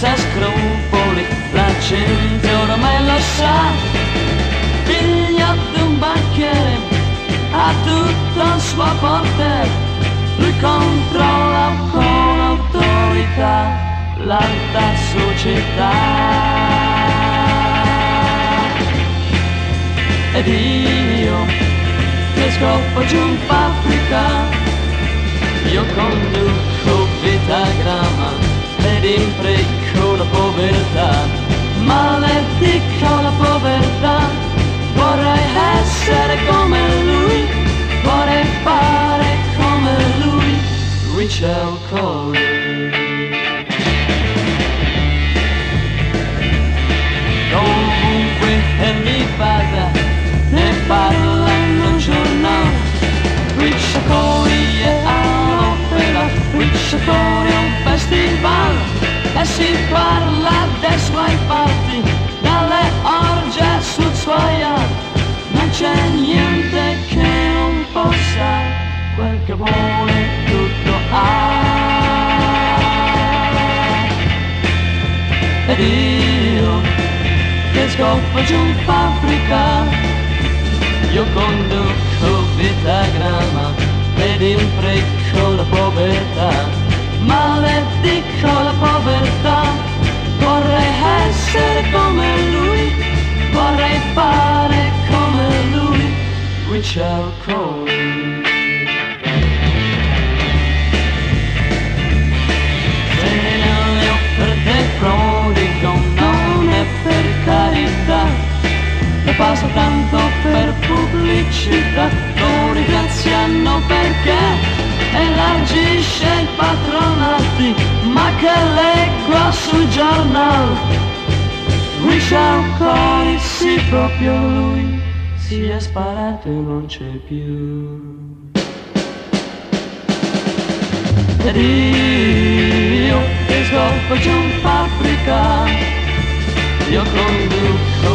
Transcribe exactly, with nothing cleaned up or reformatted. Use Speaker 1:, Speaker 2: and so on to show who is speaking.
Speaker 1: senza scrupoli, la gente ormai lo sa. Figlio di un banchiere, ha tutto al suo potere, lui controlla con autorità l'alta società. Ed io che scoppo giù in fabbrica, io conduco vita grama ed impreco la povertà, maledico la povertà. Vorrei essere come lui, vorrei fare come lui, Richard Cory. Dovunque egli vada, ne parlano un giornale. Richard Cory è all'opera, Richard Cory è un festival, e si parla dei suoi fatti, dalle orge sul suo yacht. Non c'è niente che non possa, quel che vuole tutto ha. Ed io che scoppo giù in fabbrica, io conduco vita grama ed impreco la povertà, maledico la povertà. Vorrei essere come lui, vorrei fare come lui, Richard Cory. Se nelle offerte prodigo non è per carità, lo fa soltanto per pubblicità, lo ringraziano perché elargisce i patronati, ma che leggo sui giornali. Richard Cory, sì proprio lui, si è sparato e non c'è più. Ed io che scoppo giù in fabbrica, io conduco